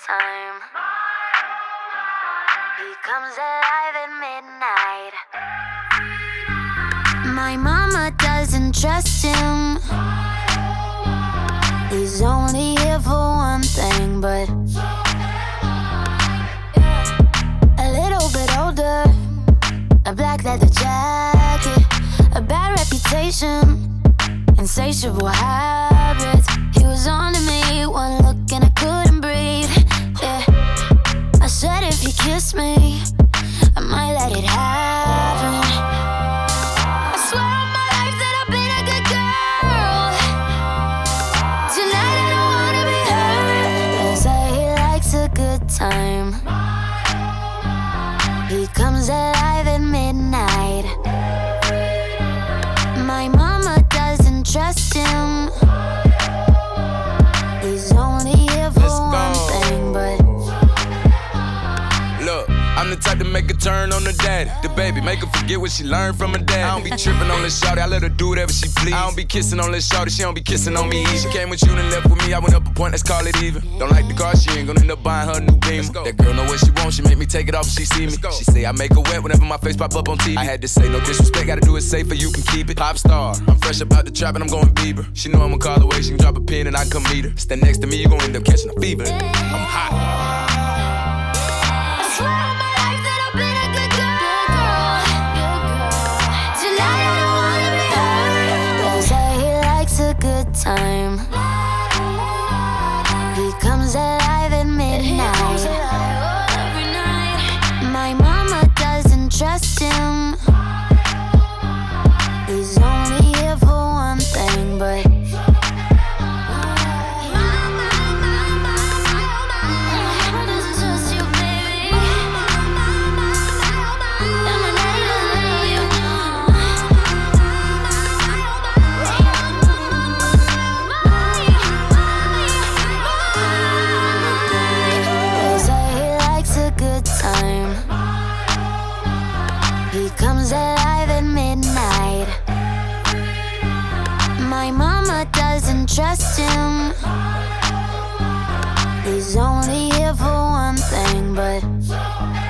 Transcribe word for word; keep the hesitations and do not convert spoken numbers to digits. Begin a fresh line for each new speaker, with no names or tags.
time. He comes alive at midnight. My mama doesn't trust him. He's only here for one thing, but a little bit older, a black leather jacket, a bad reputation, insatiable habits. He was on to me, one look and I couldn't breathe. Yeah, I said if he kissed me, I might let it happen. I swear on my life that I've been a good girl. Tonight I don't wanna be hurt. They say he likes a good time. He comes alive at midnight. My mama doesn't trust him. He's only here for one thing, but
look, I'm the type to make a turn on the daddy. The baby, make her forget what she learned from her dad. I don't be tripping on this shawty, I let her do whatever she please. I don't be kissing on this shawty, she don't be kissing on me. She came with you and left with me, I went up a point, let's call it even. Don't like the car, she ain't gonna end up buying her a new Beamer. That girl know what she wants, she make me take it off if she see me. She say I make her wet whenever my face pop up on T V. I had to say no disrespect, gotta do it safer, you can keep it. Pop star, I'm fresh about the trap and I'm going Bieber. She know I'ma call away, she can drop a pin and I can come meet her. Stand next to me, you gon' end up catching a fever. I'm hot.
Good time. He comes alive at midnight. My mama doesn't trust him. He's only here for one thing, but he comes alive at midnight. My mama doesn't trust him. He's only here for one thing, but